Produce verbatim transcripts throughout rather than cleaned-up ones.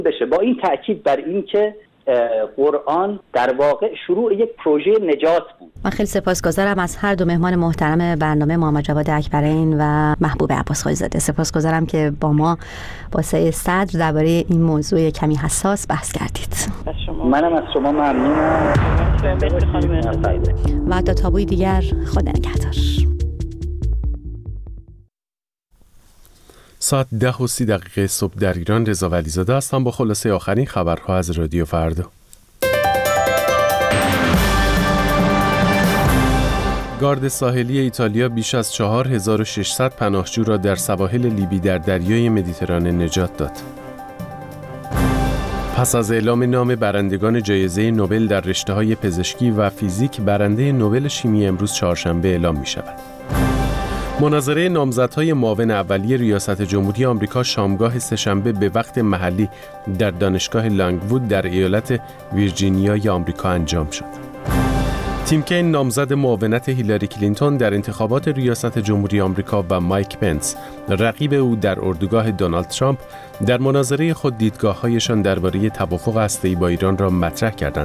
بشه، با این تاکید بر این که قرآن در واقع شروع یک پروژه نجات بود. من خیلی سپاسگزارم از هر دو مهمان محترم برنامه، محمد جواد اکبرین و محبوب عباسخوی زاده. سپاسگزارم که با ما واسه صدر درباره این موضوع کمی حساس بحث کردید. منم از شما ممنونم. و تا تابوی دیگر، خدا نگهدار. ساعت ده و سی دقیقه صبح در ایران. رضا ولیزاده هستم با خلاصه آخرین خبرها از رادیو فردا. گارد ساحلی ایتالیا بیش از چهار هزار و ششصد پناهجو را در سواحل لیبی در دریای مدیترانه نجات داد. پس از اعلام نام برندگان جایزه نوبل در رشته‌های پزشکی و فیزیک، برنده نوبل شیمی امروز چهارشنبه اعلام می شود. مناظره نامزدهای معاون اولیه ریاست جمهوری آمریکا شامگاه سه‌شنبه به وقت محلی در دانشگاه لانگوود در ایالت ویرجینیای آمریکا انجام شد. تیم کین نامزد معاونت هیلاری کلینتون در انتخابات ریاست جمهوری آمریکا و مایک پنس رقیب او در اردوگاه دونالد ترامپ در مناظره خود دیدگاه‌هایشان درباره توافق هسته‌ای با ایران را مطرح کردند.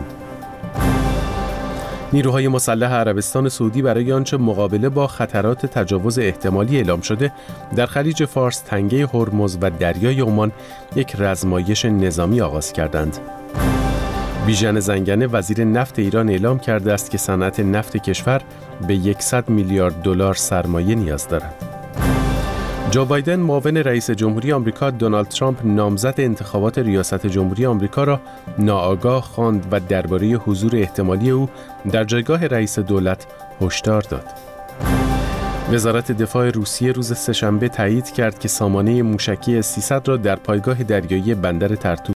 نیروهای مسلح عربستان سعودی برای آنچه مقابله با خطرات تجاوز احتمالی اعلام شده در خلیج فارس، تنگه هرمز و دریای عمان یک رزمایش نظامی آغاز کردند. بیژن زنگنه وزیر نفت ایران اعلام کرده است که صنعت نفت کشور به صد میلیارد دلار سرمایه نیاز دارد. جو بایدن معاون رئیس جمهوری آمریکا دونالد ترامپ نامزد انتخابات ریاست جمهوری آمریکا را ناآگاه خواند و درباره حضور احتمالی او در جایگاه رئیس دولت هشدار داد. وزارت دفاع روسیه روز سه‌شنبه تایید کرد که سامانه موشکی سی صد را در پایگاه دریایی بندر ترتو